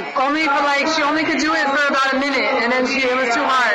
Only for like, she only could do it for about a minute, and then it was too hard.